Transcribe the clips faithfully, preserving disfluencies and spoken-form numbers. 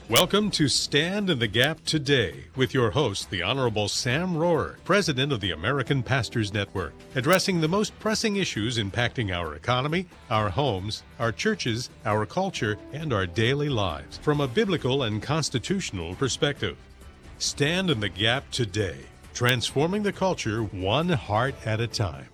Welcome to Stand in the Gap Today with your host, the Honorable Sam Rohrer, President of the American Pastors Network, addressing the most pressing issues impacting our economy, our homes, our churches, our culture, and our daily lives from a biblical and constitutional perspective. Stand in the Gap Today, transforming the culture one heart at a time.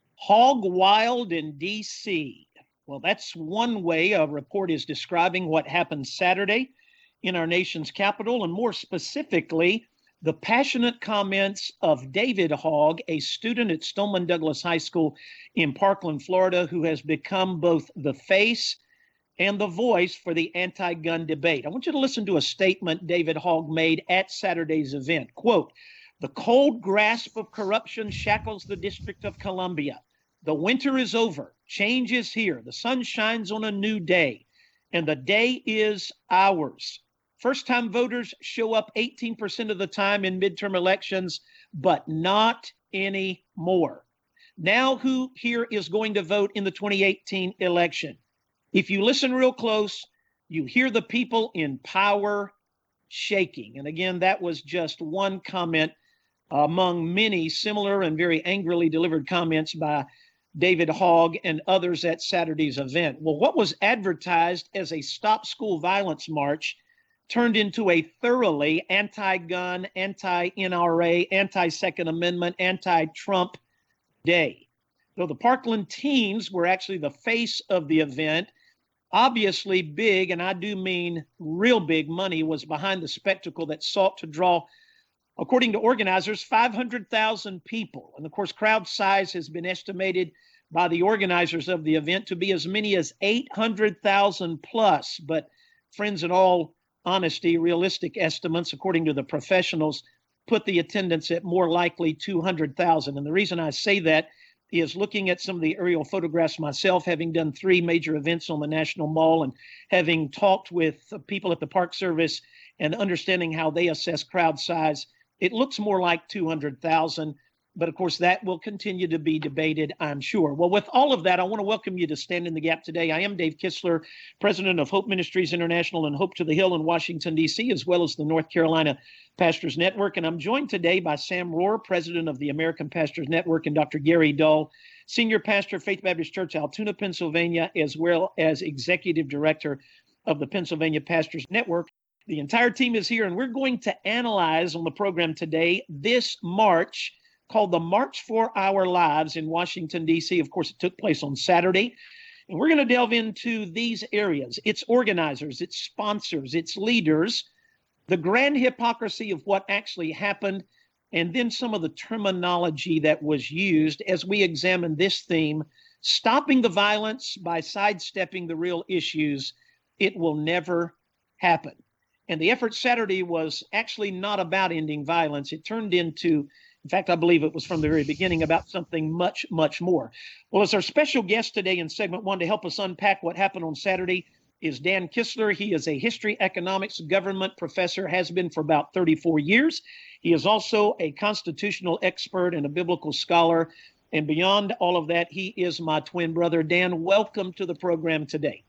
Hog wild in D C Well, that's one way a report is describing what happened Saturday in our nation's capital, and more specifically, the passionate comments of David Hogg, a student at Stoneman Douglas High School in Parkland, Florida, who has become both the face and the voice for the anti-gun debate. I want you to listen to a statement David Hogg made at Saturday's event. Quote, "The cold grasp of corruption shackles the District of Columbia. The winter is over. Change is here. The sun shines on a new day, and the day is ours. First-time voters show up eighteen percent of the time in midterm elections, but not anymore. Now who here is going to vote in the twenty eighteen election? If you listen real close, you hear the people in power shaking." And again, that was just one comment among many similar and very angrily delivered comments by David Hogg and others at Saturday's event. Well, what was advertised as a Stop School Violence March turned into a thoroughly anti-gun, anti-N R A, anti-Second Amendment, anti-Trump day. Though the Parkland teens were actually the face of the event, obviously big, and I do mean real big money, was behind the spectacle that sought to draw, according to organizers, five hundred thousand people. And of course, crowd size has been estimated by the organizers of the event to be as many as eight hundred thousand plus. But friends, in all honesty, realistic estimates, according to the professionals, put the attendance at more likely two hundred thousand. And the reason I say that is looking at some of the aerial photographs myself, having done three major events on the National Mall and having talked with people at the Park Service and understanding how they assess crowd size, it looks more like two hundred thousand. But of course, that will continue to be debated, I'm sure. Well, with all of that, I want to welcome you to Stand in the Gap today. I am Dave Kistler, president of Hope Ministries International and Hope to the Hill in Washington, D C, as well as the North Carolina Pastors Network. And I'm joined today by Sam Rohrer, president of the American Pastors Network, and Doctor Gary Dull, senior pastor, Faith Baptist Church, Altoona, Pennsylvania, as well as executive director of the Pennsylvania Pastors Network. The entire team is here, and we're going to analyze on the program today this march called the March for Our Lives in Washington, D C. Of course, it took place on Saturday. And we're going to delve into these areas, its organizers, its sponsors, its leaders, the grand hypocrisy of what actually happened, and then some of the terminology that was used as we examine this theme, stopping the violence by sidestepping the real issues. It will never happen. And the effort Saturday was actually not about ending violence. It turned into, in fact, I believe it was from the very beginning, about something much, much more. Well, as our special guest today in segment one to help us unpack what happened on Saturday is Dan Kistler. He is a history, economics, government professor, has been for about thirty-four years. He is also a constitutional expert and a biblical scholar. And beyond all of that, he is my twin brother. Dan, welcome to the program today.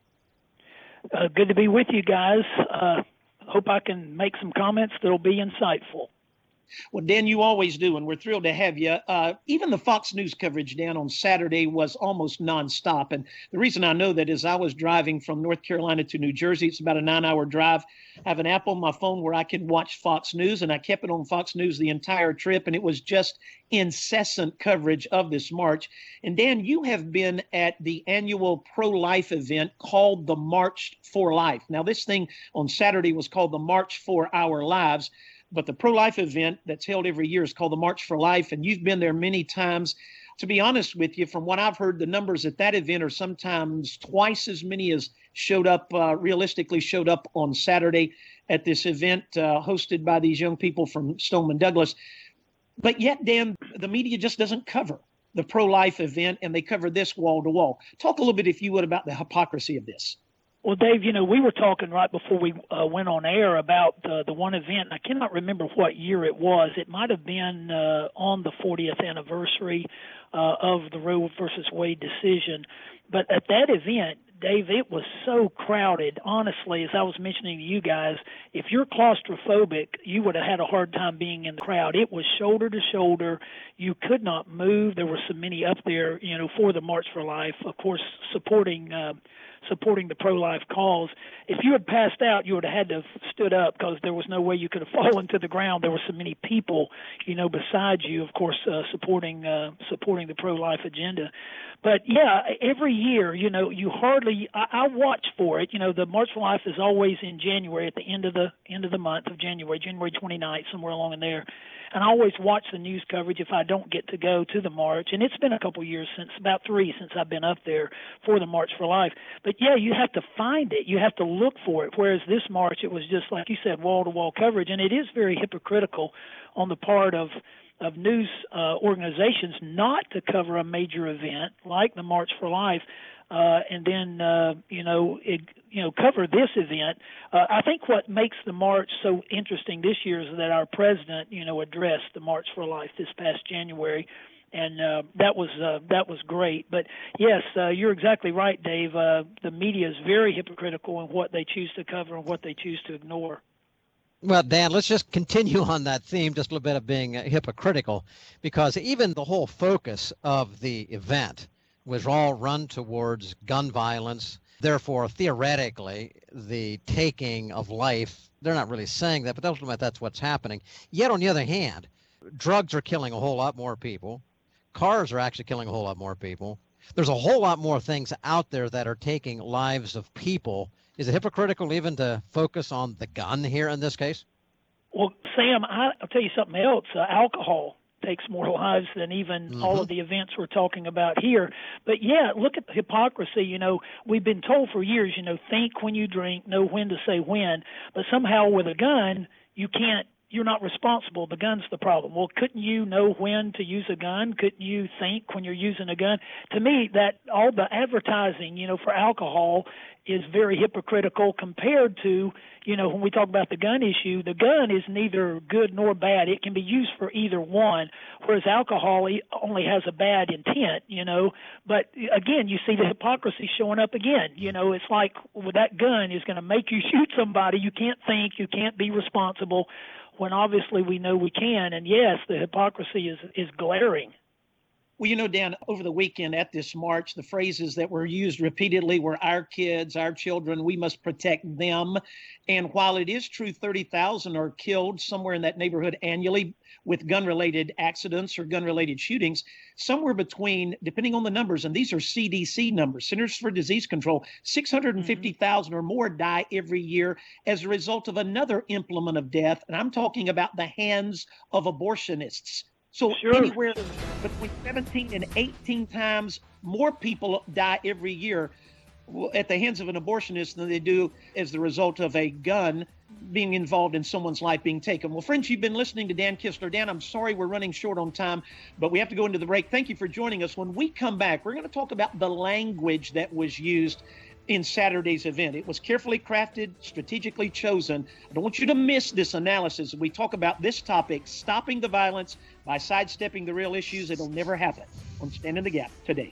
Uh, good to be with you guys. Uh, hope I can make some comments that'll be insightful. Well, Dan, you always do, and we're thrilled to have you. Uh, even the Fox News coverage, Dan, on Saturday was almost nonstop. And the reason I know that is I was driving from North Carolina to New Jersey. It's about a nine-hour drive. I have an app on my phone where I can watch Fox News, and I kept it on Fox News the entire trip, and it was just incessant coverage of this march. And Dan, you have been at the annual pro-life event called the March for Life. Now, this thing on Saturday was called the March for Our Lives. But the pro-life event that's held every year is called the March for Life, and you've been there many times. To be honest with you, from what I've heard, the numbers at that event are sometimes twice as many as showed up, uh, realistically showed up on Saturday at this event uh, hosted by these young people from Stoneman Douglas. But yet, Dan, the media just doesn't cover the pro-life event, and they cover this wall to wall. Talk a little bit, if you would, about the hypocrisy of this. Well, Dave, you know, we were talking right before we uh, went on air about uh, the one event. I cannot remember what year it was. It might have been uh, on the fortieth anniversary uh, of the Roe versus Wade decision. But at that event, Dave, it was so crowded. Honestly, as I was mentioning to you guys, if you're claustrophobic, you would have had a hard time being in the crowd. It was shoulder to shoulder. You could not move. There were so many up there, you know, for the March for Life, of course, supporting uh, supporting the pro-life cause. If you had passed out, you would have had to have stood up because there was no way you could have fallen to the ground. There were so many people, you know, beside you, of course, uh, supporting uh, supporting the pro-life agenda. But, yeah, every year, you know, you hardly I, I watch for it. You know, the March for Life is always in January, at the end of the end of the month of January, January twenty-ninth, somewhere along in there. And I always watch the news coverage if I don't get to go to the march. And it's been a couple years since, about three since I've been up there for the March for Life. But, yeah, you have to find it. You have to look for it. Whereas this march, it was just, like you said, wall-to-wall coverage. And it is very hypocritical on the part of of news uh, organizations not to cover a major event like the March for Life, uh, and then uh, you know it, you know cover this event. Uh, I think what makes the march so interesting this year is that our president you know addressed the March for Life this past January, and uh, that was uh, that was great. But yes, uh, you're exactly right, Dave. Uh, the media is very hypocritical in what they choose to cover and what they choose to ignore. Well, Dan, let's just continue on that theme, just a little bit of being uh, hypocritical, because even the whole focus of the event was all run towards gun violence. Therefore, theoretically, the taking of life, they're not really saying that, but ultimately that's what's happening. Yet, on the other hand, drugs are killing a whole lot more people. Cars are actually killing a whole lot more people. There's a whole lot more things out there that are taking lives of people. Is it hypocritical even to focus on the gun here in this case? Well, Sam, I, I'll tell you something else. Uh, alcohol takes more lives than even mm-hmm. all of the events we're talking about here. But, yeah, look at the hypocrisy. You know, we've been told for years, you know, think when you drink, know when to say when. But somehow with a gun, you can't. You're not responsible. The gun's the problem. Well, couldn't you know when to use a gun? Couldn't you think when you're using a gun? To me, that all the advertising, you know, for alcohol is very hypocritical compared to, you know, when we talk about the gun issue, the gun is neither good nor bad. It can be used for either one, whereas alcohol only has a bad intent, you know. But, again, you see the hypocrisy showing up again. You know, it's like well, that gun is going to make you shoot somebody. You can't think. You can't be responsible, when obviously we know we can. And, yes, the hypocrisy is is glaring. Well, you know, Dan, over the weekend at this march, the phrases that were used repeatedly were our kids, our children, we must protect them. And while it is true thirty thousand are killed somewhere in that neighborhood annually with gun-related accidents or gun-related shootings, somewhere between, depending on the numbers, and these are C D C numbers, Centers for Disease Control, six hundred fifty thousand mm-hmm. or more die every year as a result of another implement of death. And I'm talking about the hands of abortionists. So sure. anywhere between seventeen and eighteen times more people die every year at the hands of an abortionist than they do as the result of a gun being involved in someone's life being taken. Well, friends, you've been listening to Dan Kistler. Dan, I'm sorry we're running short on time, but we have to go into the break. Thank you for joining us. When we come back, we're going to talk about the language that was used in Saturday's event. It was carefully crafted, strategically chosen. I don't want you to miss this analysis. We talk about this topic, stopping the violence by sidestepping the real issues. It'll never happen on Stand in the Gap today.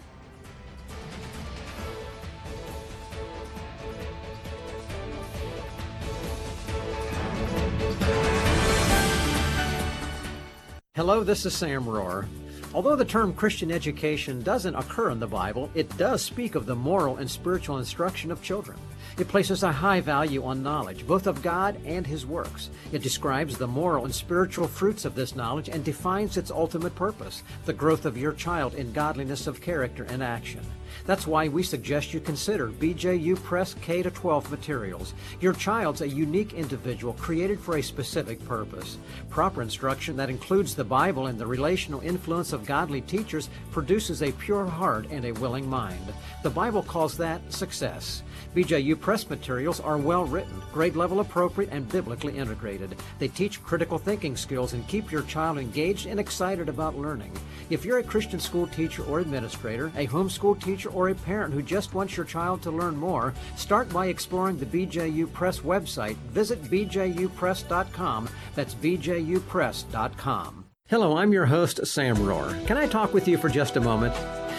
Hello, this is Sam Rohrer. Although the term Christian education doesn't occur in the Bible, it does speak of the moral and spiritual instruction of children. It places a high value on knowledge, both of God and His works. It describes the moral and spiritual fruits of this knowledge and defines its ultimate purpose, the growth of your child in godliness of character and action. That's why we suggest you consider B J U Press K to twelve materials. Your child's a unique individual created for a specific purpose. Proper instruction that includes the Bible and the relational influence of godly teachers produces a pure heart and a willing mind. The Bible calls that success. B J U Press materials are well written, grade level appropriate, and biblically integrated. They teach critical thinking skills and keep your child engaged and excited about learning. If you're a Christian school teacher or administrator, a homeschool teacher, or a parent who just wants your child to learn more, start by exploring the B J U Press website. Visit b j u press dot com. That's b j u press dot com. Hello, I'm your host, Sam Rohrer. Can I talk with you for just a moment?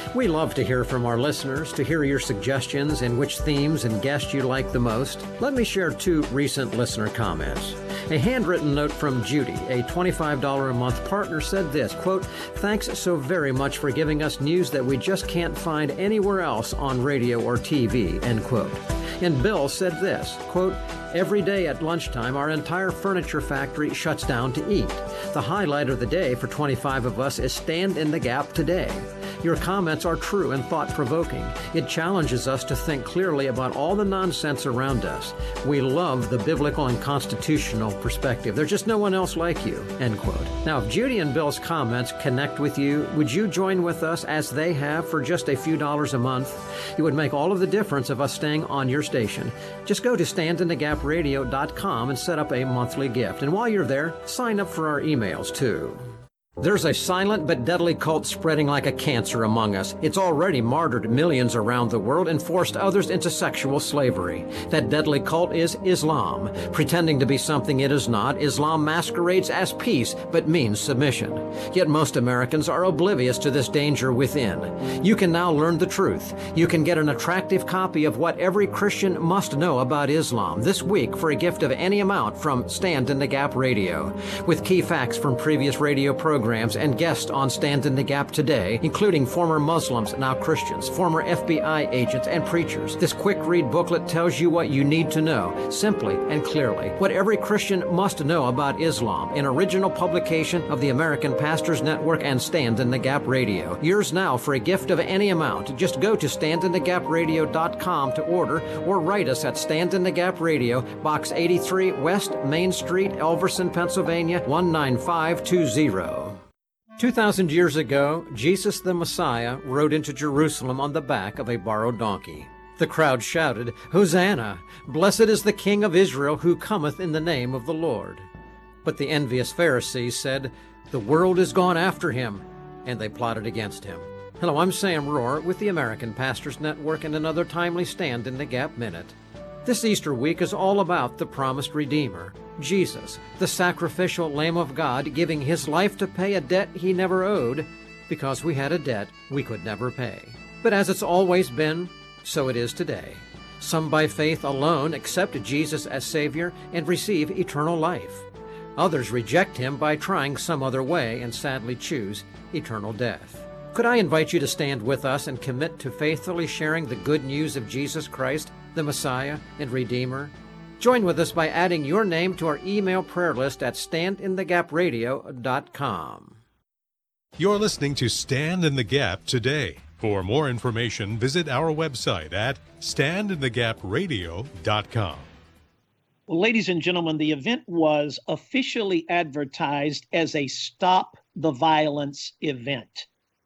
We love to hear from our listeners, to hear your suggestions and which themes and guests you like the most. Let me share two recent listener comments. A handwritten note from Judy, a twenty-five dollars a month partner, said this, quote, "Thanks so very much for giving us news that we just can't find anywhere else on radio or T V," end quote. And Bill said this, quote, "Every day at lunchtime, our entire furniture factory shuts down to eat. The highlight of the day for twenty-five of us is Stand in the Gap today. Your comments are true and thought-provoking. It challenges us to think clearly about all the nonsense around us. We love the biblical and constitutional perspective. There's just no one else like you," end quote. Now, if Judy and Bill's comments connect with you, would you join with us as they have for just a few dollars a month? It would make all of the difference of us staying on your station. Just go to stand in the gap radio dot com and set up a monthly gift. And while you're there, sign up for our emails too. There's a silent but deadly cult spreading like a cancer among us. It's already martyred millions around the world and forced others into sexual slavery. That deadly cult is Islam. Pretending to be something it is not, Islam masquerades as peace but means submission. Yet most Americans are oblivious to this danger within. You can now learn the truth. You can get an attractive copy of What Every Christian Must Know About Islam this week for a gift of any amount from Stand in the Gap Radio. With key facts from previous radio programs and guests on Stand in the Gap today, including former Muslims, now Christians, former F B I agents, and preachers. This quick read booklet tells you what you need to know, simply and clearly. What Every Christian Must Know About Islam, an original publication of the American Pastors Network and Stand in the Gap Radio. Yours now for a gift of any amount. Just go to stand in the gap radio dot com to order or write us at Stand in the Gap Radio, Box eighty-three, West Main Street, Elverson, Pennsylvania, one nine five two zero. Two thousand years ago, Jesus the Messiah rode into Jerusalem on the back of a borrowed donkey. The crowd shouted, "Hosanna! Blessed is the King of Israel who cometh in the name of the Lord." But the envious Pharisees said, "The world is gone after him," and they plotted against him. Hello, I'm Sam Rohr with the American Pastors Network and another timely Stand in the Gap Minute. This Easter week is all about the promised Redeemer, Jesus, the sacrificial Lamb of God, giving his life to pay a debt he never owed because we had a debt we could never pay. But as it's always been, so it is today. Some by faith alone accept Jesus as Savior and receive eternal life. Others reject him by trying some other way and sadly choose eternal death. Could I invite you to stand with us and commit to faithfully sharing the good news of Jesus Christ, the Messiah and Redeemer? Join with us by adding your name to our email prayer list at stand in the gap radio dot com. You're listening to Stand in the Gap today. For more information, visit our website at stand in the gap radio dot com. Well, ladies and gentlemen, the event was officially advertised as a Stop the Violence event.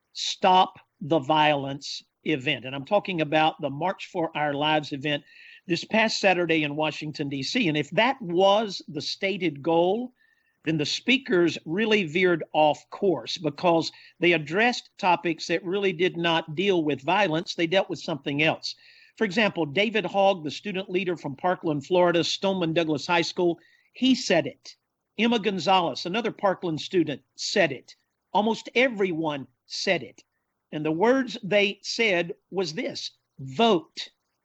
Stop the Violence event. And I'm talking about the March for Our Lives event this past Saturday in Washington, D C. And if that was the stated goal, then the speakers really veered off course because they addressed topics that really did not deal with violence. They dealt with something else. For example, David Hogg, the student leader from Parkland, Florida, Stoneman Douglas High School, he said it. Emma Gonzalez, another Parkland student, said it. Almost everyone said it. And the words they said was this: vote,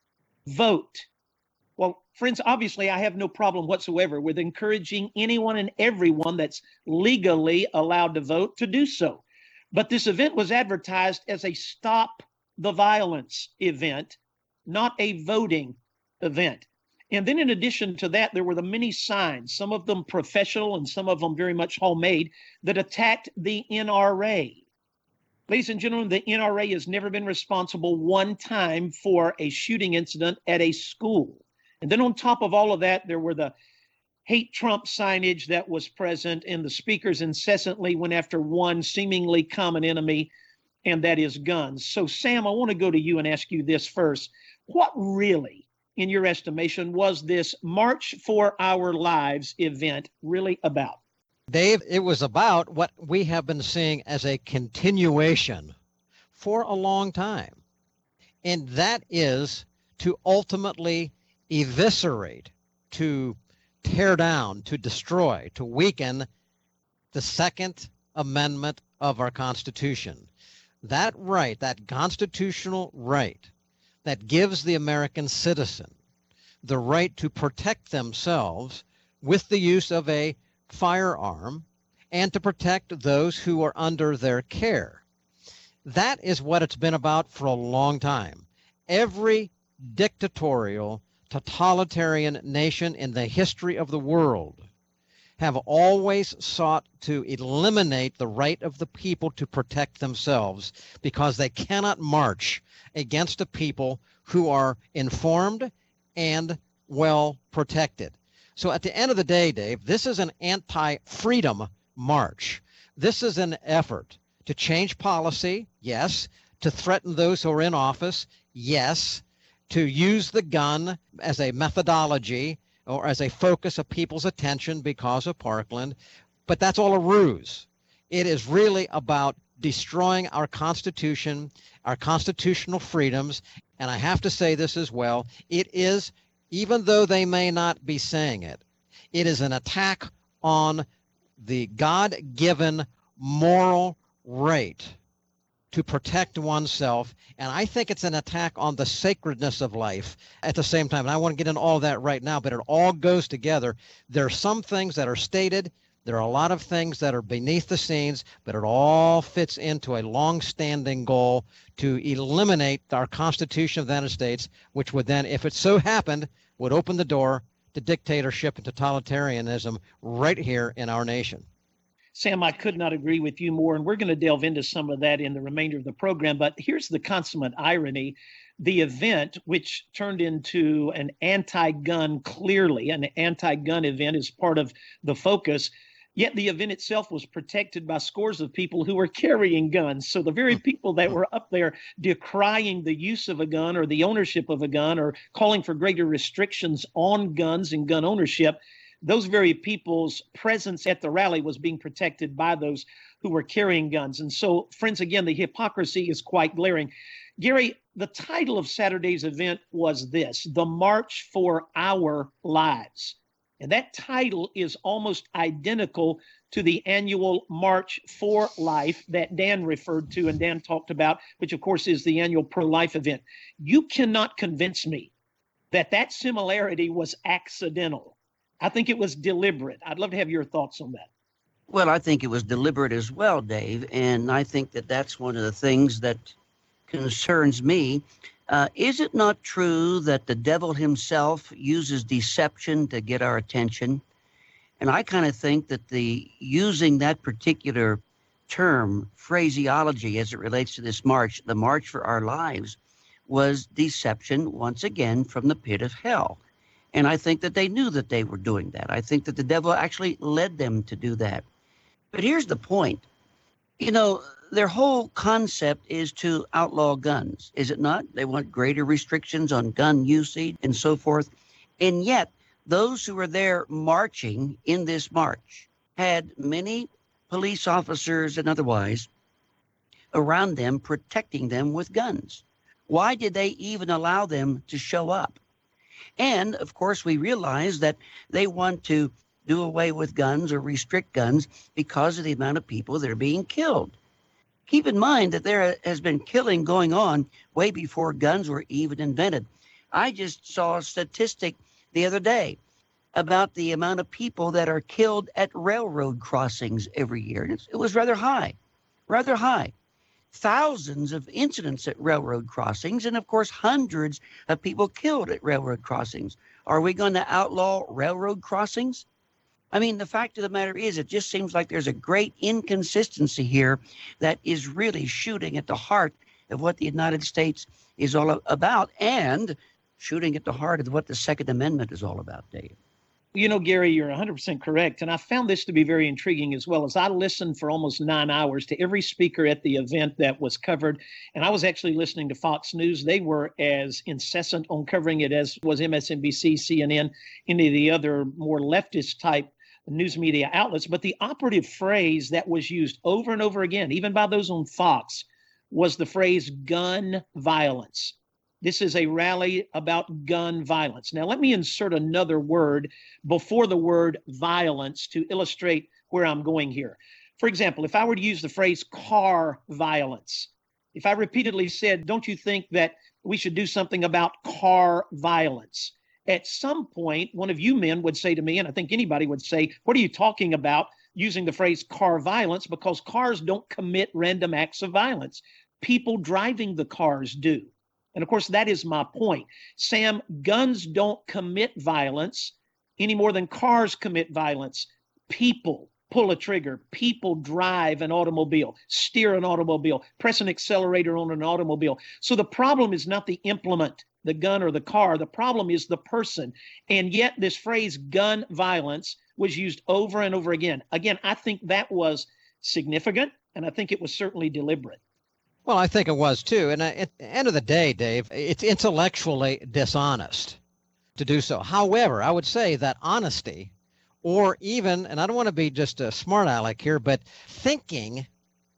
vote. Well, friends, obviously I have no problem whatsoever with encouraging anyone and everyone that's legally allowed to vote to do so. But this event was advertised as a Stop the Violence event, not a voting event. And then in addition to that, there were the many signs, some of them professional and some of them very much homemade, that attacked the N R A. Ladies and gentlemen, the N R A has never been responsible one time for a shooting incident at a school. And then on top of all of that, there were the hate Trump signage that was present, and the speakers incessantly went after one seemingly common enemy, and that is guns. So, Sam, I want to go to you and ask you this first. What really, in your estimation, was this March for Our Lives event really about? Dave, it was about what we have been seeing as a continuation for a long time, and that is to ultimately eviscerate, to tear down, to destroy, to weaken the Second Amendment of our Constitution. that right, that constitutional right that gives the American citizen the right to protect themselves with the use of a firearm and to protect those who are under their care. That is what it's been about for a long time. Every dictatorial, totalitarian nation in the history of the world have always sought to eliminate the right of the people to protect themselves because they cannot march against a people who are informed and well protected. So at the end of the day, Dave, this is an anti-freedom march. This is an effort to change policy, yes, to threaten those who are in office, yes, to use the gun as a methodology or as a focus of people's attention because of Parkland, but that's all a ruse. It is really about destroying our Constitution, our constitutional freedoms, and I have to say this as well, it is, even though they may not be saying it, it is an attack on the God-given moral right to protect oneself, and I think it's an attack on the sacredness of life at the same time. And I want to get into all that right now, but it all goes together. There are some things that are stated. There are a lot of things that are beneath the scenes, but it all fits into a long-standing goal to eliminate our Constitution of the United States, which would then, if it so happened, would open the door to dictatorship and totalitarianism right here in our nation. Sam, I could not agree with you more, and we're going to delve into some of that in the remainder of the program. But here's the consummate irony. The event, which turned into an anti-gun, clearly an anti-gun event as part of the focus, yet the event itself was protected by scores of people who were carrying guns. So the very people that were up there decrying the use of a gun or the ownership of a gun or calling for greater restrictions on guns and gun ownership, those very people's presence at the rally was being protected by those who were carrying guns. And so, friends, again, the hypocrisy is quite glaring. Gary, the title of Saturday's event was this, The March for Our Lives. And that title is almost identical to the annual March for Life that Dan referred to and Dan talked about, which, of course, is the annual pro-life event. You cannot convince me that that similarity was accidental. I think it was deliberate. I'd love to have your thoughts on that. Well, I think it was deliberate as well, Dave. And I think that that's one of the things that concerns me. Uh, is it not true that the devil himself uses deception to get our attention? And I kind of think that the using that particular term, phraseology, as it relates to this march, the March for Our Lives, was deception once again from the pit of hell. And I think that they knew that they were doing that. I think that the devil actually led them to do that. But here's the point. You know, their whole concept is to outlaw guns, is it not? They want greater restrictions on gun usage and so forth. And yet, those who were there marching in this march had many police officers and otherwise around them protecting them with guns. Why did they even allow them to show up? And, of course, we realize that they want to do away with guns or restrict guns because of the amount of people that are being killed. Keep in mind that there has been killing going on way before guns were even invented. I just saw a statistic the other day about the amount of people that are killed at railroad crossings every year. And it was rather high, rather high. Thousands of incidents at railroad crossings, and of course, hundreds of people killed at railroad crossings. Are we going to outlaw railroad crossings? I mean, the fact of the matter is, it just seems like there's a great inconsistency here that is really shooting at the heart of what the United States is all about and shooting at the heart of what the Second Amendment is all about, Dave. You know, Gary, you're one hundred percent correct. And I found this to be very intriguing as well, as I listened for almost nine hours to every speaker at the event that was covered. And I was actually listening to Fox News. They were as incessant on covering it as was M S N B C, C N N, any of the other more leftist type news media outlets. But the operative phrase that was used over and over again, even by those on Fox, was the phrase gun violence. This is a rally about gun violence. Now, let me insert another word before the word violence to illustrate where I'm going here. For example, if I were to use the phrase car violence, if I repeatedly said, don't you think that we should do something about car violence? At some point, one of you men would say to me, and I think anybody would say, what are you talking about using the phrase car violence? Because cars don't commit random acts of violence. People driving the cars do. And of course, that is my point. Sam, guns don't commit violence any more than cars commit violence. People pull a trigger. People drive an automobile, steer an automobile, press an accelerator on an automobile. So the problem is not the implement, the gun or the car. The problem is the person. And yet this phrase gun violence was used over and over again. Again, I think that was significant, and I think it was certainly deliberate. Well, I think it was too. And at the end of the day, Dave, it's intellectually dishonest to do so. However, I would say that honesty, or even, and I don't want to be just a smart aleck here, but thinking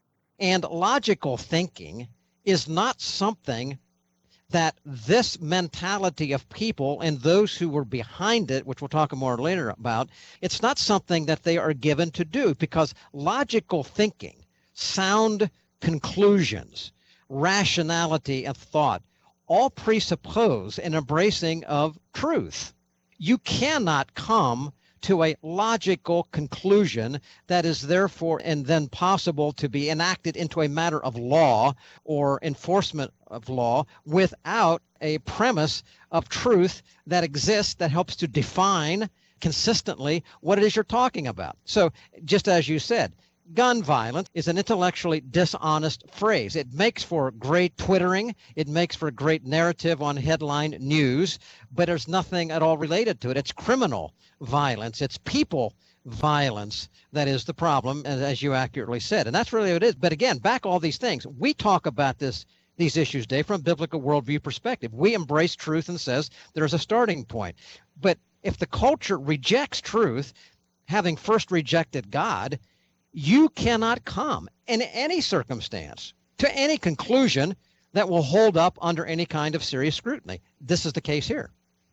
and logical thinking is not something that this mentality of people and those who were behind it, which we'll talk more later about, it's not something that they are given to do, because logical thinking, sound conclusions, rationality and thought all presuppose an embracing of truth. You cannot come to a logical conclusion that is therefore and then possible to be enacted into a matter of law or enforcement of law without a premise of truth that exists that helps to define consistently what it is you're talking about. So just as you said, gun violence is an intellectually dishonest phrase. It makes for great twittering. It makes for great narrative on headline news, but there's nothing at all related to it. It's criminal violence. It's people violence that is the problem, as you accurately said. And that's really what it is. But again, back all these things. We talk about this, these issues, Dave, from a biblical worldview perspective. We embrace truth and says there's a starting point. But if the culture rejects truth, having first rejected God, you cannot come in any circumstance to any conclusion that will hold up under any kind of serious scrutiny. This is the case here.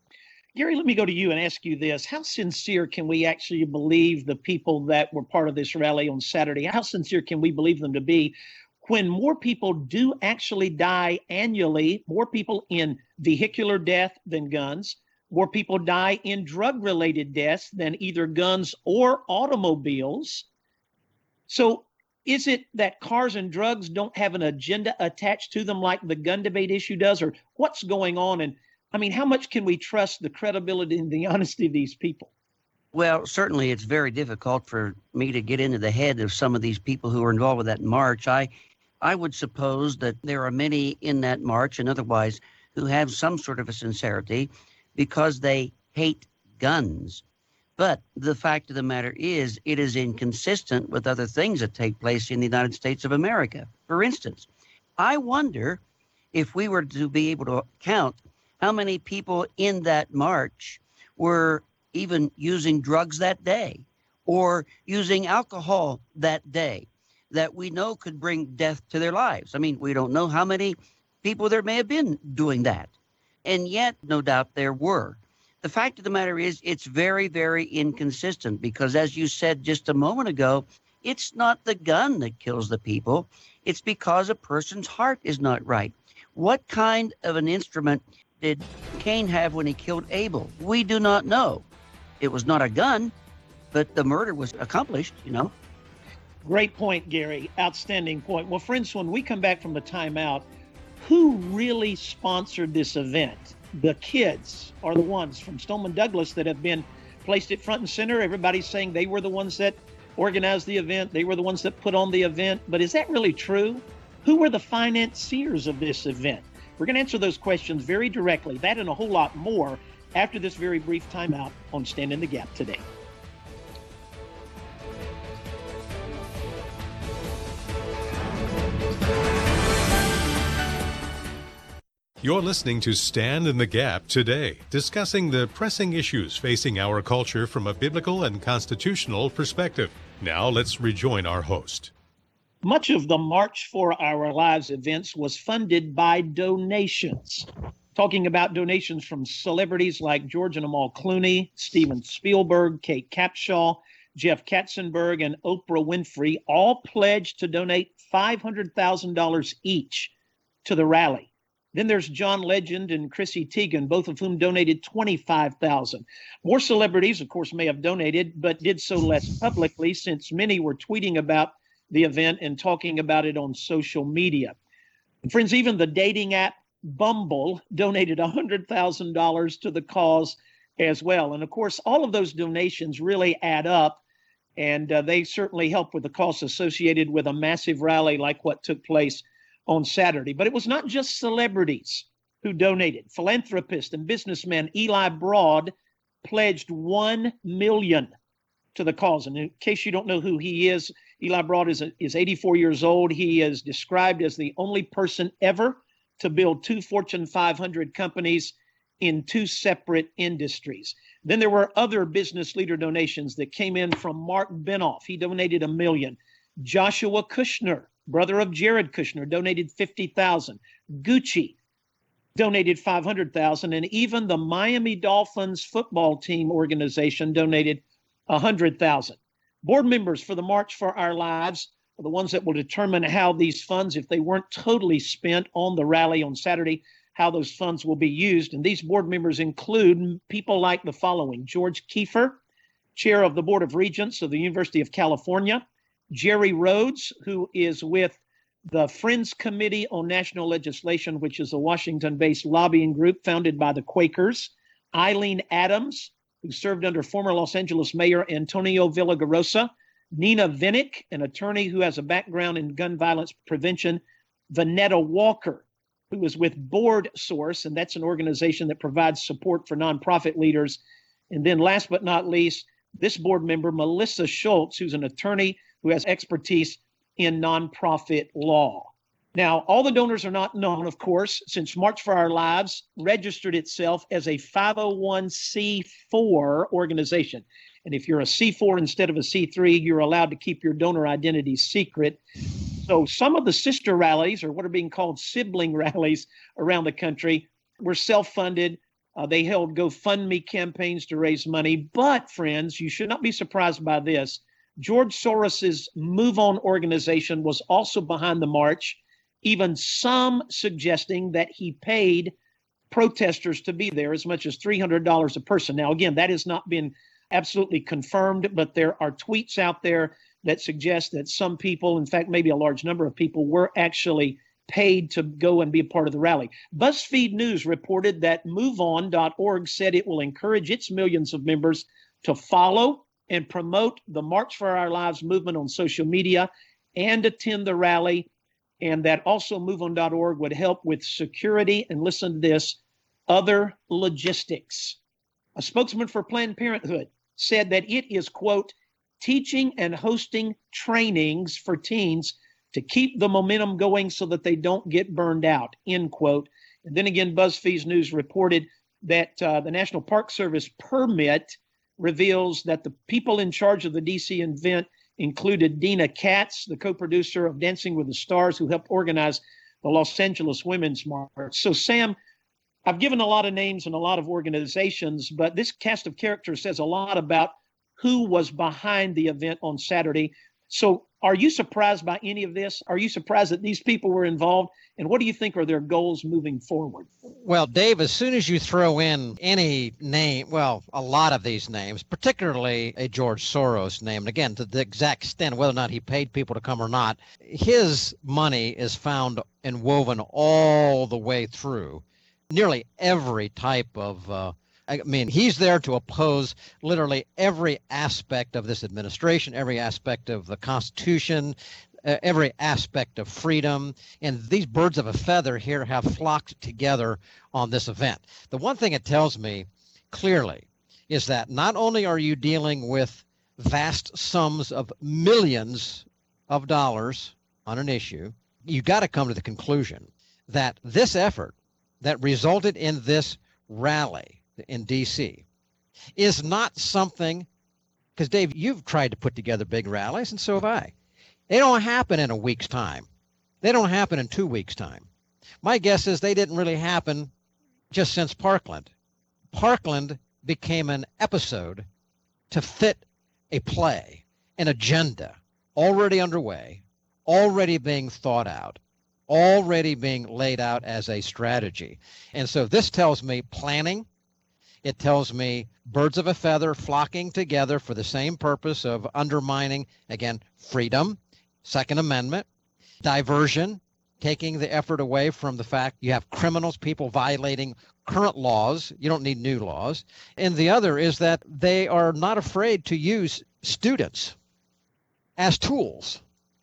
Gary, let me go to you and ask you this. How sincere can we actually believe the people that were part of this rally on Saturday? How sincere can we believe them to be when more people do actually die annually, more people in vehicular death than guns, more people die in drug-related deaths than either guns or automobiles? So is it that cars and drugs don't have an agenda attached to them like the gun debate issue does, or what's going on? And I mean, how much can we trust the credibility and the honesty of these people? Well, certainly it's very difficult for me to get into the head of some of these people who were involved with that march. I, I would suppose that there are many in that march and otherwise who have some sort of a sincerity because they hate guns. But the fact of the matter is, it is inconsistent with other things that take place in the United States of America. For instance, I wonder if we were to be able to count how many people in that march were even using drugs that day or using alcohol that day that we know could bring death to their lives. I mean, we don't know how many people there may have been doing that. And yet, no doubt there were. The fact of the matter is, it's very, very inconsistent because, as you said just a moment ago, it's not the gun that kills the people. It's because a person's heart is not right. What kind of an instrument did Cain have when he killed Abel? We do not know. It was not a gun, but the murder was accomplished, you know. Great point, Gary. Outstanding point. Well, friends, when we come back from the timeout, who really sponsored this event? The kids are the ones from Stoneman Douglas that have been placed at front and center. Everybody's saying they were the ones that organized the event. They were the ones that put on the event. But is that really true? Who were the financiers of this event? We're going to answer those questions very directly. That and a whole lot more after this very brief timeout on Stand in the Gap today. You're listening to Stand in the Gap today, discussing the pressing issues facing our culture from a biblical and constitutional perspective. Now let's rejoin our host. Much of the March for Our Lives events was funded by donations. Talking about donations from celebrities like George and Amal Clooney, Steven Spielberg, Kate Capshaw, Jeff Katzenberg, and Oprah Winfrey all pledged to donate five hundred thousand dollars each to the rally. Then there's John Legend and Chrissy Teigen, both of whom donated twenty-five thousand dollars. More celebrities, of course, may have donated, but did so less publicly since many were tweeting about the event and talking about it on social media. And friends, even the dating app Bumble donated one hundred thousand dollars to the cause as well. And of course, all of those donations really add up, and uh, they certainly help with the costs associated with a massive rally like what took place on Saturday. But it was not just celebrities who donated. Philanthropist and businessman Eli Broad pledged one million dollars to the cause. And in case you don't know who he is, Eli Broad is, a, is eighty-four years old. He is described as the only person ever to build two Fortune five hundred companies in two separate industries. Then there were other business leader donations that came in from Mark Benoff. He donated a million. Joshua Kushner, brother of Jared Kushner, donated fifty thousand dollars. Gucci donated five hundred thousand dollars. And even the Miami Dolphins football team organization donated one hundred thousand dollars. Board members for the March for Our Lives are the ones that will determine how these funds, if they weren't totally spent on the rally on Saturday, how those funds will be used. And these board members include people like the following: George Kiefer, chair of the Board of Regents of the University of California; Jerry Rhodes, who is with the Friends Committee on National Legislation, which is a Washington-based lobbying group founded by the Quakers; Eileen Adams, who served under former Los Angeles Mayor Antonio Villagrosa; Nina Vinnick, an attorney who has a background in gun violence prevention; Vanetta Walker, who is with Board Source, and that's an organization that provides support for nonprofit leaders; and then last but not least, this board member, Melissa Schultz, who's an attorney who has expertise in nonprofit law. Now, all the donors are not known, of course, since March for Our Lives registered itself as a five oh one c four organization. And if you're a C four instead of a C three, you're allowed to keep your donor identity secret. So some of the sister rallies, or what are being called sibling rallies around the country, were self-funded. Uh, they held GoFundMe campaigns to raise money. But, friends, you should not be surprised by this. George Soros's Move On organization was also behind the march, even some suggesting that he paid protesters to be there as much as three hundred dollars a person. Now, again, that has not been absolutely confirmed, but there are tweets out there that suggest that some people, in fact, maybe a large number of people, were actually paid to go and be a part of the rally. BuzzFeed News reported that move on dot org said it will encourage its millions of members to follow and promote the March for Our Lives movement on social media and attend the rally, and that also move on dot org would help with security and, listen to this, other logistics. A spokesman for Planned Parenthood said that it is, quote, teaching and hosting trainings for teens to keep the momentum going so that they don't get burned out, end quote. And then again, BuzzFeed News reported that uh, the National Park Service permit reveals that the people in charge of the D C event included Dina Katz, the co-producer of Dancing with the Stars, who helped organize the Los Angeles Women's March. So, Sam, I've given a lot of names and a lot of organizations, but this cast of characters says a lot about who was behind the event on Saturday. So are you surprised by any of this? Are you surprised that these people were involved? And what do you think are their goals moving forward? Well, Dave, as soon as you throw in any name, well, a lot of these names, particularly a George Soros name, and again, to the exact extent whether or not he paid people to come or not, his money is found and woven all the way through nearly every type of uh, I mean, he's there to oppose literally every aspect of this administration, every aspect of the Constitution, uh, every aspect of freedom. And these birds of a feather here have flocked together on this event. The one thing it tells me clearly is that not only are you dealing with vast sums of millions of dollars on an issue, you got to come to the conclusion that this effort that resulted in this rally in D C is not something, because Dave, you've tried to put together big rallies, and so have I. They don't happen in a week's time. They don't happen in two weeks' time. My guess is they didn't really happen just since Parkland. Parkland became an episode to fit a play, an agenda already underway, already being thought out. already being laid out as a strategy. And so this tells me planning. It tells me birds of a feather flocking together for the same purpose of undermining, again, freedom, Second Amendment, diversion, taking the effort away from the fact you have criminals, people violating current laws. You don't need new laws. And the other is that they are not afraid to use students as tools.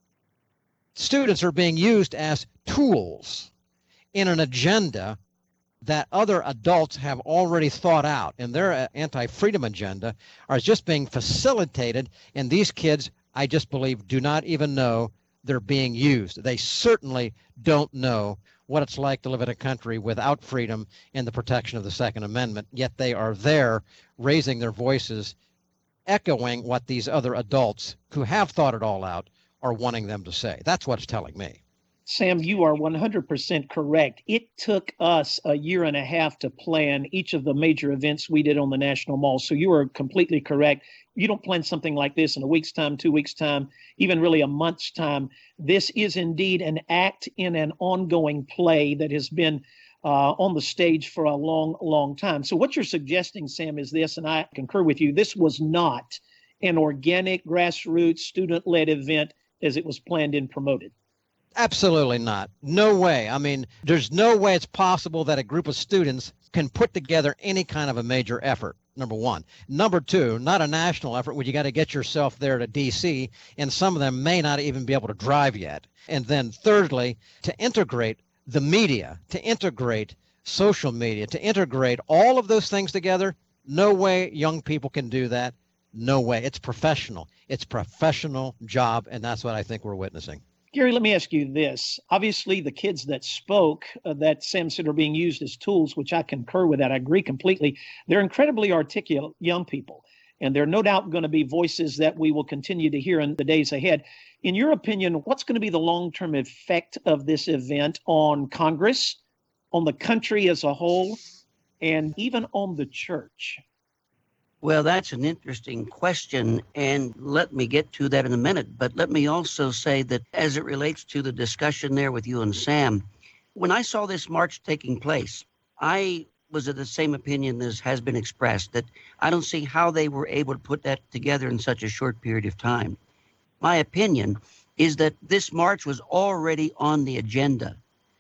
Students are being used as tools in an agenda that other adults have already thought out, and their anti-freedom agenda are just being facilitated, and these kids, I just believe, do not even know they're being used. They certainly don't know what it's like to live in a country without freedom and the protection of the Second Amendment, yet they are there raising their voices, echoing what these other adults who have thought it all out are wanting them to say. That's what it's telling me. Sam, you are one hundred percent correct. It took us a year and a half to plan each of the major events we did on the National Mall. So you are completely correct. You don't plan something like this in a week's time, two weeks' time, even really a month's time. This is indeed an act in an ongoing play that has been uh, on the stage for a long, long time. So what you're suggesting, Sam, is this, and I concur with you. This was not an organic, grassroots, student-led event as it was planned and promoted. Absolutely not. No way. I mean, there's no way it's possible that a group of students can put together any kind of a major effort, number one. Number two, not a national effort where you got to get yourself there to D C, and some of them may not even be able to drive yet. And then thirdly, to integrate the media, to integrate social media, to integrate all of those things together, no way young people can do that. No way. It's professional. It's professional job, and that's what I think we're witnessing. Gary, let me ask you this. Obviously, the kids that spoke uh, that Sam said are being used as tools, which I concur with that. I agree completely. They're incredibly articulate young people, and they're no doubt going to be voices that we will continue to hear in the days ahead. In your opinion, what's going to be the long-term effect of this event on Congress, on the country as a whole, and even on the church? Well, that's an interesting question, and let me get to that in a minute. But let me also say that as it relates to the discussion there with you and Sam, when I saw this march taking place, I was of the same opinion as has been expressed, that I don't see how they were able to put that together in such a short period of time. My opinion is that this march was already on the agenda,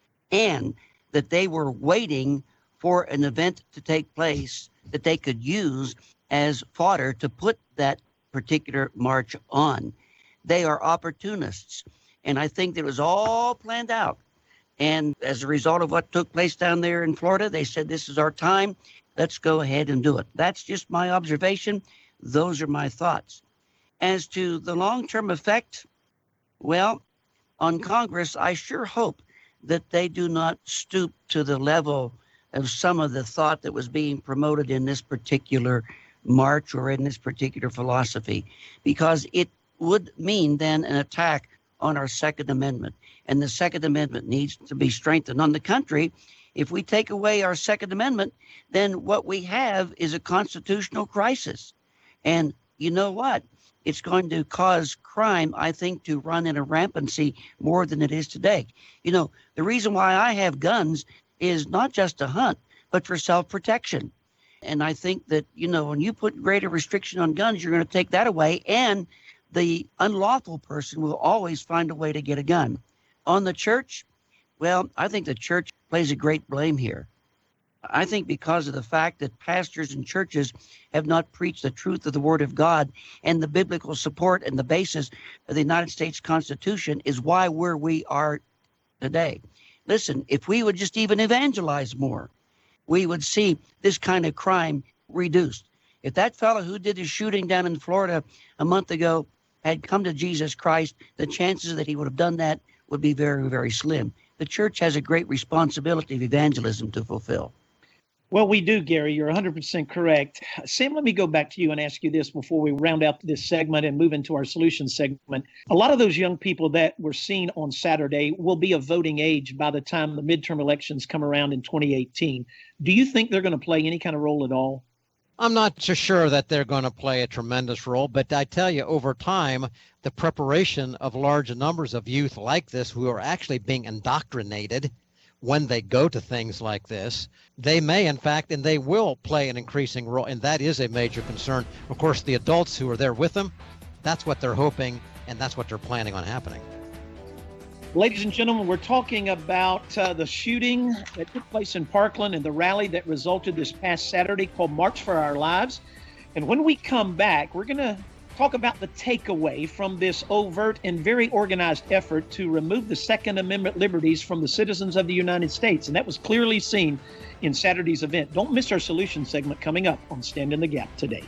and that they were waiting for an event to take place that they could use as fodder to put that particular march on. They are opportunists. And I think that it was all planned out. And as a result of what took place down there in Florida, they said, this is our time. Let's go ahead and do it. That's just my observation. Those are my thoughts. As to the long-term effect, well, on Congress, I sure hope that they do not stoop to the level of some of the thought that was being promoted in this particular march or in this particular philosophy, because it would mean then an attack on our Second Amendment. And the Second Amendment needs to be strengthened. On the country, if we take away our Second Amendment, then what we have is a constitutional crisis. And you know what? It's going to cause crime, I think, to run in a rampancy more than it is today. You know, the reason why I have guns is not just to hunt, but for self-protection. And I think that, you know, when you put greater restriction on guns, you're going to take that away, and the unlawful person will always find a way to get a gun. On the church, well, I think the church plays a great blame here. I think because of the fact that pastors and churches have not preached the truth of the Word of God, and the biblical support and the basis of the United States Constitution is why we're we are today. Listen, if we would just even evangelize more, we would see this kind of crime reduced. If that fellow who did his shooting down in Florida a month ago had come to Jesus Christ, the chances that he would have done that would be very, very slim. The church has a great responsibility of evangelism to fulfill. Well, we do, Gary. You're one hundred percent correct. Sam, let me go back to you and ask you this before we round out this segment and move into our solution segment. A lot of those young people that were seen on Saturday will be of voting age by the time the midterm elections come around in twenty eighteen. Do you think they're going to play any kind of role at all? I'm not so sure that they're going to play a tremendous role, but I tell you, over time, the preparation of large numbers of youth like this who are actually being indoctrinated when they go to things like this, they may, in fact, and they will play an increasing role, and that is a major concern. Of course, the adults who are there with them, that's what they're hoping, and that's what they're planning on happening. Ladies and gentlemen, we're talking about uh, the shooting that took place in Parkland and the rally that resulted this past Saturday called March for Our Lives. And when we come back, we're going to talk about the takeaway from this overt and very organized effort to remove the Second Amendment liberties from the citizens of the United States. And that was clearly seen in Saturday's event. Don't miss our solution segment coming up on Stand in the Gap today.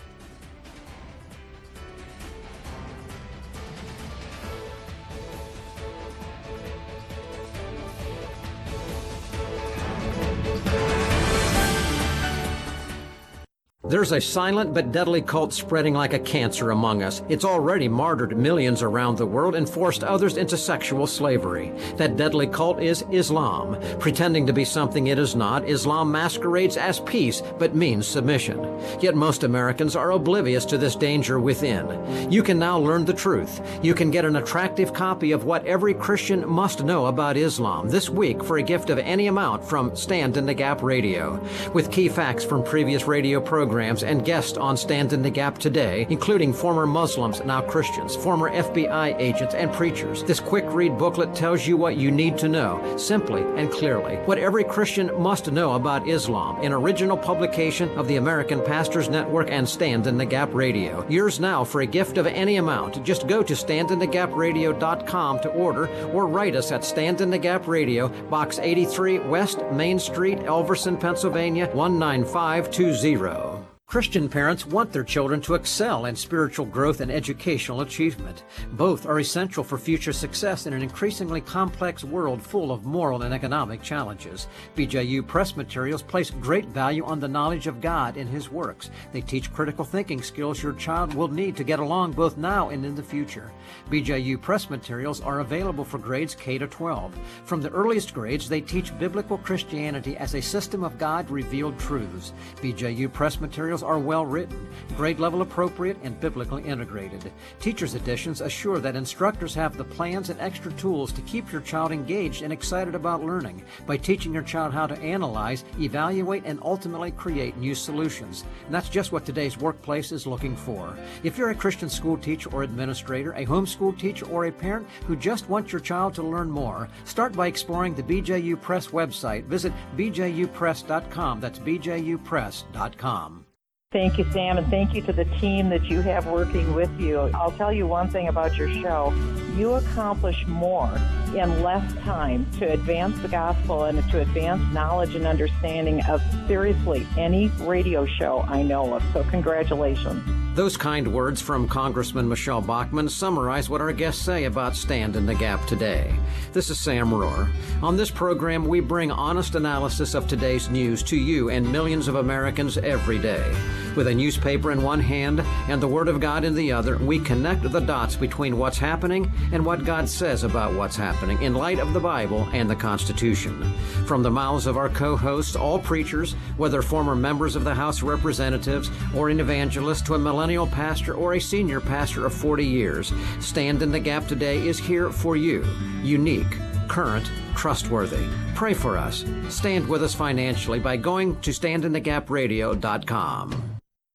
There's a silent but deadly cult spreading like a cancer among us. It's already martyred millions around the world and forced others into sexual slavery. That deadly cult is Islam. Pretending to be something it is not, Islam masquerades as peace but means submission. Yet most Americans are oblivious to this danger within. You can now learn the truth. You can get an attractive copy of What Every Christian Must Know About Islam this week for a gift of any amount from Stand in the Gap Radio. With key facts from previous radio programs and guests on Stand in the Gap today, including former Muslims, now Christians, former F B I agents, and preachers. This quick read booklet tells you what you need to know, simply and clearly. What Every Christian Must Know About Islam, an original publication of the American Pastors Network and Stand in the Gap Radio. Yours now for a gift of any amount. Just go to stand in the gap radio dot com to order or write us at Stand in the Gap Radio, Box eighty-three, West Main Street, Elverson, Pennsylvania, one nine five two zero. Christian parents want their children to excel in spiritual growth and educational achievement. Both are essential for future success in an increasingly complex world full of moral and economic challenges. B J U Press Materials place great value on the knowledge of God in His works. They teach critical thinking skills your child will need to get along both now and in the future. B J U Press Materials are available for grades K to twelve. From the earliest grades, they teach biblical Christianity as a system of God-revealed truths. B J U Press Materials are well written, grade level appropriate, and biblically integrated. Teachers' editions assure that instructors have the plans and extra tools to keep your child engaged and excited about learning by teaching your child how to analyze, evaluate, and ultimately create new solutions. And that's just what today's workplace is looking for. If you're a Christian school teacher or administrator, a homeschool teacher, or a parent who just wants your child to learn more, start by exploring the B J U Press website. Visit b j u press dot com. That's b j u press dot com. Thank you, Sam, and thank you to the team that you have working with you. I'll tell you one thing about your show. You accomplish more in less time to advance the gospel and to advance knowledge and understanding of seriously any radio show I know of. So congratulations. Those kind words from Congressman Michelle Bachmann summarize what our guests say about Stand in the Gap today. This is Sam Rohr. On this program, we bring honest analysis of today's news to you and millions of Americans every day. With a newspaper in one hand and the Word of God in the other, we connect the dots between what's happening and what God says about what's happening in light of the Bible and the Constitution. From the mouths of our co-hosts, all preachers, whether former members of the House of Representatives or an evangelist to a millennial pastor or a senior pastor of forty years, Stand in the Gap today is here for you. Unique, current, trustworthy. Pray for us. Stand with us financially by going to stand in the gap radio dot com.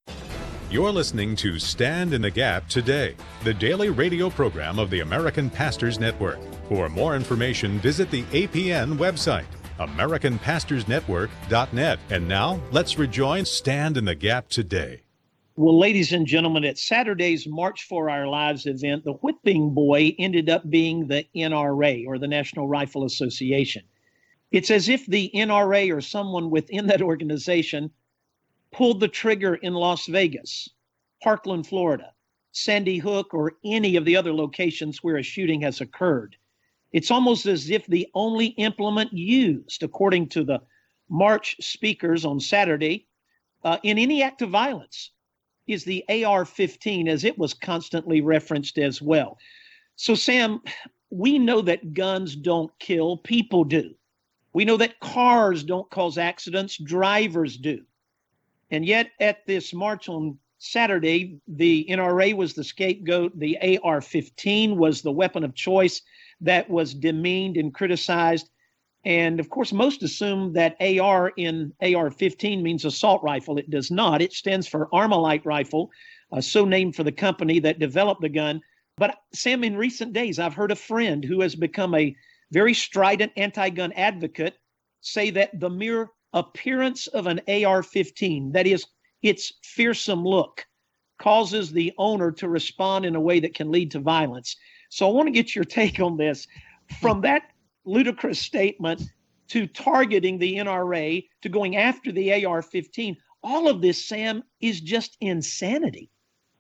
You're listening to Stand in the Gap today, the daily radio program of the American Pastors Network. For more information, visit the A P N website, american pastors network dot net. And now, let's rejoin Stand in the Gap today. Well, ladies and gentlemen, at Saturday's March for Our Lives event, the whipping boy ended up being the N R A, or the National Rifle Association. It's as if the N R A or someone within that organization pulled the trigger in Las Vegas, Parkland, Florida, Sandy Hook, or any of the other locations where a shooting has occurred. It's almost as if the only implement used, according to the March speakers on Saturday, uh, in any act of violence is the A R fifteen, as it was constantly referenced as well. So, Sam, we know that guns don't kill, people do. We know that cars don't cause accidents, drivers do. And yet at this march on Saturday, the N R A was the scapegoat. The A R fifteen was the weapon of choice that was demeaned and criticized. And of course, most assume that A R in A R fifteen means assault rifle. It does not. It stands for Armalite rifle, uh, so named for the company that developed the gun. But Sam, in recent days, I've heard a friend who has become a very strident anti-gun advocate say that the mere appearance of an A R fifteen, that is, its fearsome look, causes the owner to respond in a way that can lead to violence. So I want to get your take on this. From that ludicrous statement to targeting the N R A to going after the A R fifteen, all of this, Sam, is just insanity.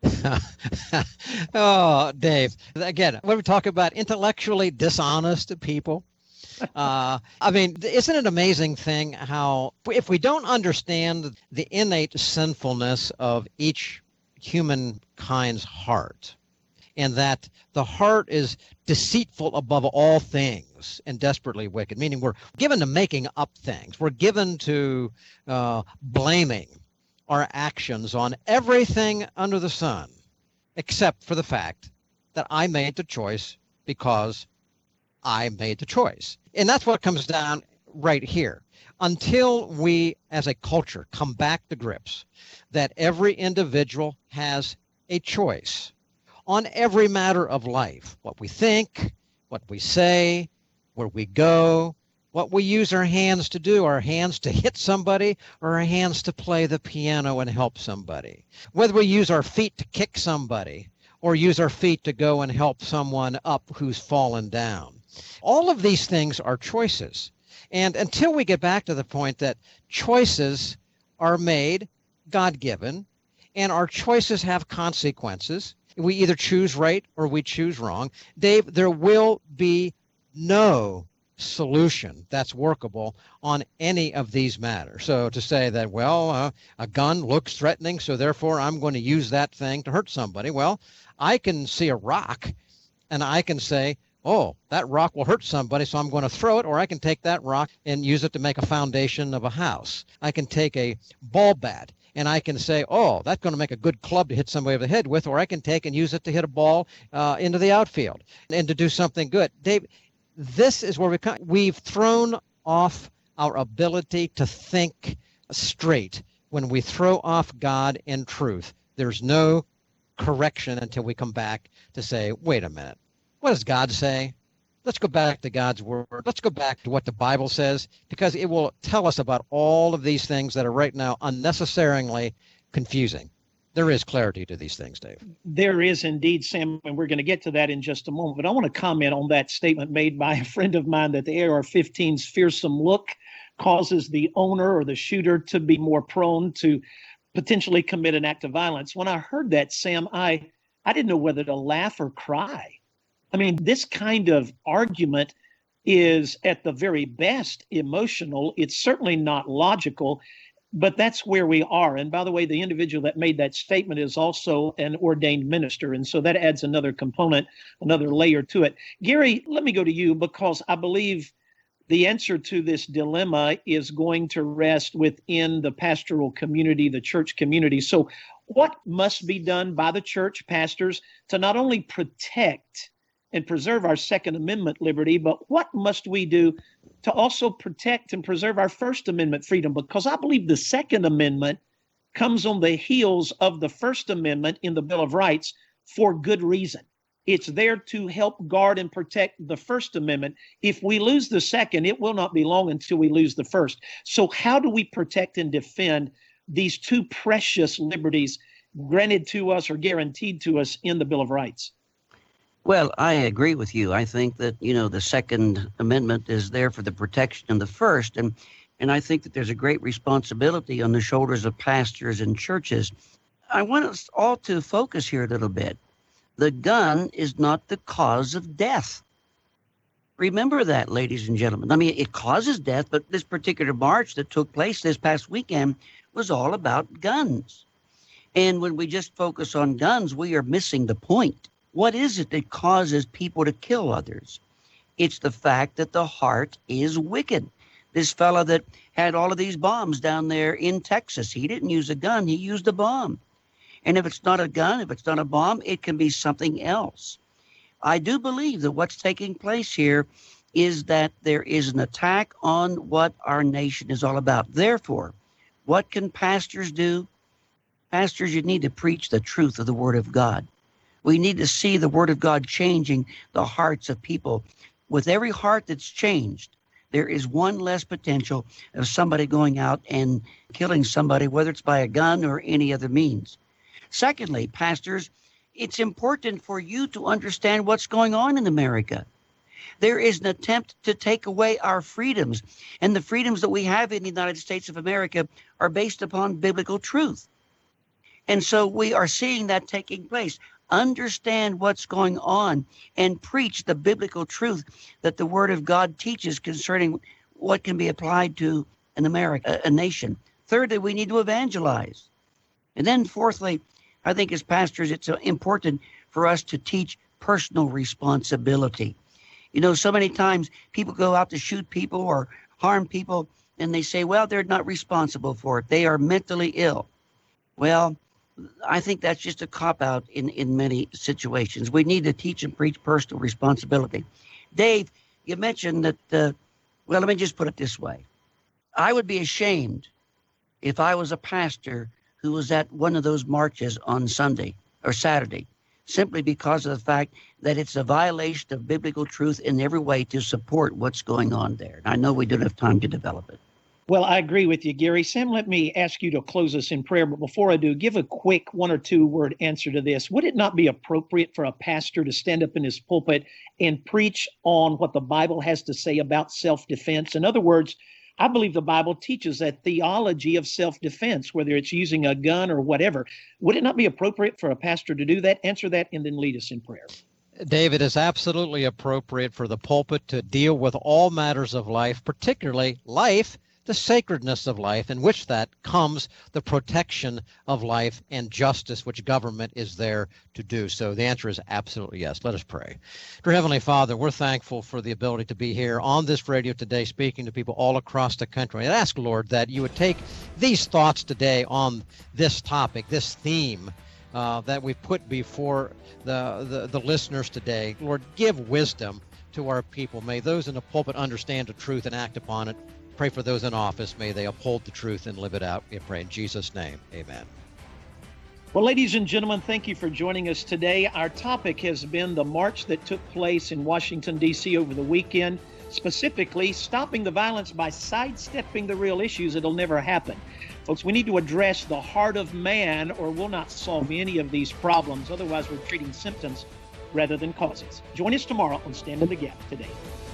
Oh, Dave, again, when we talk about intellectually dishonest people, uh, I mean, isn't it an amazing thing how if we don't understand the innate sinfulness of each humankind's heart, and that the heart is deceitful above all things and desperately wicked, meaning we're given to making up things. We're given to uh, blaming our actions on everything under the sun, except for the fact that I made the choice because I made the choice. And that's what comes down right here. Until we, as a culture, come back to grips that every individual has a choice on every matter of life, what we think, what we say, where we go, what we use our hands to do, our hands to hit somebody or our hands to play the piano and help somebody, whether we use our feet to kick somebody or use our feet to go and help someone up who's fallen down. All of these things are choices. And until we get back to the point that choices are made God-given and our choices have consequences, we either choose right or we choose wrong, Dave, there will be no solution that's workable on any of these matters. So to say that, well, uh, a gun looks threatening, so therefore I'm going to use that thing to hurt somebody. Well, I can see a rock and I can say, oh, that rock will hurt somebody, so I'm going to throw it, or I can take that rock and use it to make a foundation of a house. I can take a ball bat and I can say, oh, that's going to make a good club to hit somebody over the head with, or I can take and use it to hit a ball uh, into the outfield and to do something good. Dave, this is where we come. We've thrown off our ability to think straight. When we throw off God and truth, there's no correction until we come back to say, wait a minute, what does God say? Let's go back to God's word. Let's go back to what the Bible says, because it will tell us about all of these things that are right now unnecessarily confusing. There is clarity to these things, Dave. There is indeed, Sam, and we're going to get to that in just a moment. But I want to comment on that statement made by a friend of mine that the A R fifteen's fearsome look causes the owner or the shooter to be more prone to potentially commit an act of violence. When I heard that, Sam, I, I didn't know whether to laugh or cry. I mean, this kind of argument is at the very best emotional. It's certainly not logical, but that's where we are. And by the way, the individual that made that statement is also an ordained minister. And so that adds another component, another layer to it. Gary, let me go to you, because I believe the answer to this dilemma is going to rest within the pastoral community, the church community. So what must be done by the church pastors to not only protect and preserve our Second Amendment liberty, but what must we do to also protect and preserve our First Amendment freedom? Because I believe the Second Amendment comes on the heels of the First Amendment in the Bill of Rights for good reason. It's there to help guard and protect the First Amendment. If we lose the second, it will not be long until we lose the first. So how do we protect and defend these two precious liberties granted to us or guaranteed to us in the Bill of Rights? Well, I agree with you. I think that, you know, the Second Amendment is there for the protection of the First. And, and I think that there's a great responsibility on the shoulders of pastors and churches. I want us all to focus here a little bit. The gun is not the cause of death. Remember that, ladies and gentlemen. I mean, it causes death, but this particular march that took place this past weekend was all about guns. And when we just focus on guns, we are missing the point. What is it that causes people to kill others? It's the fact that the heart is wicked. This fellow that had all of these bombs down there in Texas, he didn't use a gun, he used a bomb. And if it's not a gun, if it's not a bomb, it can be something else. I do believe that what's taking place here is that there is an attack on what our nation is all about. Therefore, what can pastors do? Pastors, you need to preach the truth of the Word of God. We need to see the Word of God changing the hearts of people. With every heart that's changed, there is one less potential of somebody going out and killing somebody, whether it's by a gun or any other means. Secondly, pastors, it's important for you to understand what's going on in America. There is an attempt to take away our freedoms, and the freedoms that we have in the United States of America are based upon biblical truth. And so we are seeing that taking place. Understand what's going on and preach the biblical truth that the Word of God teaches concerning what can be applied to an America, a nation. Thirdly, we need to evangelize. And then fourthly, I think as pastors, it's important for us to teach personal responsibility. You know, so many times people go out to shoot people or harm people, and they say, well, they're not responsible for it. They are mentally ill. Well, I think that's just a cop-out in, in many situations. We need to teach and preach personal responsibility. Dave, you mentioned that, uh, well, let me just put it this way. I would be ashamed if I was a pastor who was at one of those marches on Sunday or Saturday, simply because of the fact that it's a violation of biblical truth in every way to support what's going on there. And I know we don't have time to develop it. Well, I agree with you, Gary. Sam, let me ask you to close us in prayer. But before I do, give a quick one or two word answer to this. Would it not be appropriate for a pastor to stand up in his pulpit and preach on what the Bible has to say about self-defense? In other words, I believe the Bible teaches that theology of self-defense, whether it's using a gun or whatever. Would it not be appropriate for a pastor to do that? Answer that and then lead us in prayer. David, is absolutely appropriate for the pulpit to deal with all matters of life, particularly life, the sacredness of life, in which that comes the protection of life and justice, which government is there to do. So the answer is absolutely yes. Let us pray. Dear Heavenly Father, we're thankful for the ability to be here on this radio today, speaking to people all across the country. And ask, Lord, that you would take these thoughts today on this topic, this theme, uh, that we put before the, the, the listeners today. Lord, give wisdom to our people. May those in the pulpit understand the truth and act upon it. Pray for those in office. May they uphold the truth and live it out. We pray in Jesus' name. Amen. Well, ladies and gentlemen, thank you for joining us today. Our topic has been the march that took place in Washington, D C over the weekend, specifically stopping the violence by sidestepping the real issues. It'll never happen. Folks, we need to address the heart of man, or we'll not solve any of these problems. Otherwise, we're treating symptoms rather than causes. Join us tomorrow on Stand in the Gap today.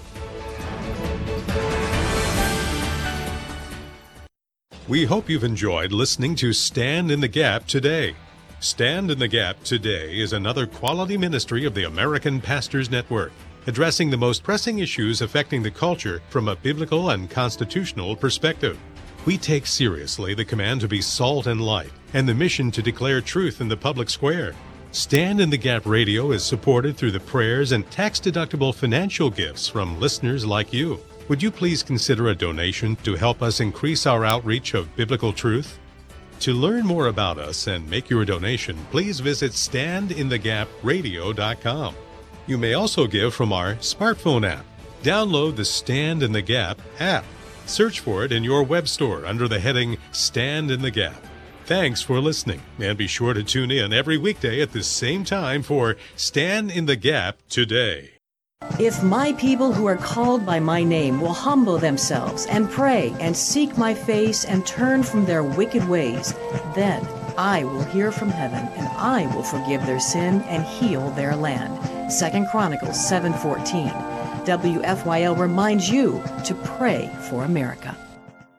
We hope you've enjoyed listening to Stand in the Gap today. Stand in the Gap today is another quality ministry of the American Pastors Network, addressing the most pressing issues affecting the culture from a biblical and constitutional perspective. We take seriously the command to be salt and light and the mission to declare truth in the public square. Stand in the Gap Radio is supported through the prayers and tax-deductible financial gifts from listeners like you. Would you please consider a donation to help us increase our outreach of biblical truth? To learn more about us and make your donation, please visit stand in the gap radio dot com. You may also give from our smartphone app. Download the Stand in the Gap app. Search for it in your web store under the heading Stand in the Gap. Thanks for listening, and be sure to tune in every weekday at the same time for Stand in the Gap today. If my people who are called by my name will humble themselves and pray and seek my face and turn from their wicked ways, then I will hear from heaven and I will forgive their sin and heal their land. Second Chronicles seven fourteen. W F Y L reminds you to pray for America.